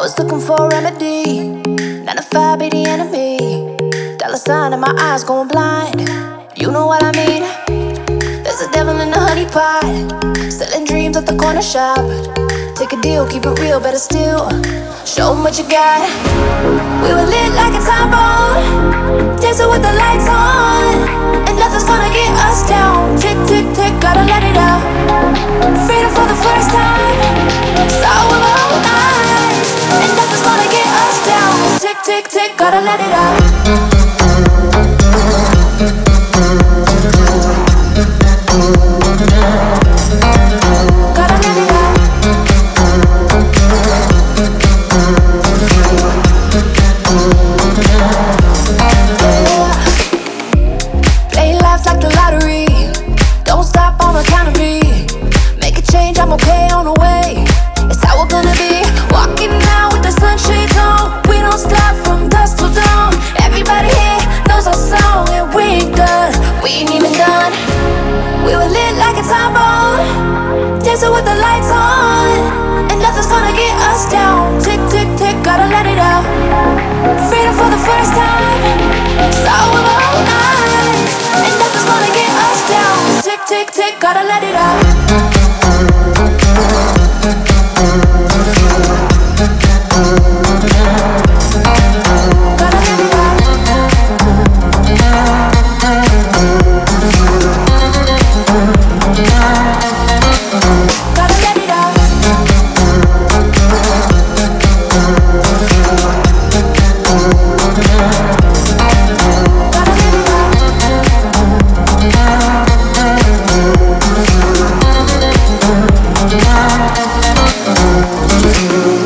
was looking for a remedy, 9 to 5 be the enemy. Dollar sign in my eyes going blind, you know what I mean. There's a devil in the honey pot, selling dreams at the corner shop. Take a deal, keep it real, better still, show 'em what you got. We were lit like a time bomb, dancing with the lights on, and nothing's gonna get us down. Tick, tick, tick, gotta let it out. Freedom for the first time, saw with my own eyes, and nothing's gonna get us down. Tick, tick, tick, gotta let it out. Gotta let it out. Play life like the lottery, don't stop on account of me. Make a change, I'm okay on the way. It's how we're gonna be, walking out with the sunshades on. We don't stop from dusk till dawn. Everybody here knows our song, and we ain't done, we ain't even done. We were lit like a time bomb, dancing with the lights on, and nothing's gonna get us down. Tick, tick, tick, gotta let it out. Freedom for the first time, saw with my own eyes, and nothing's gonna get us down. Tick, tick, tick, gotta let it out. Gotta let it out. Gotta let it out. Gotta let it out.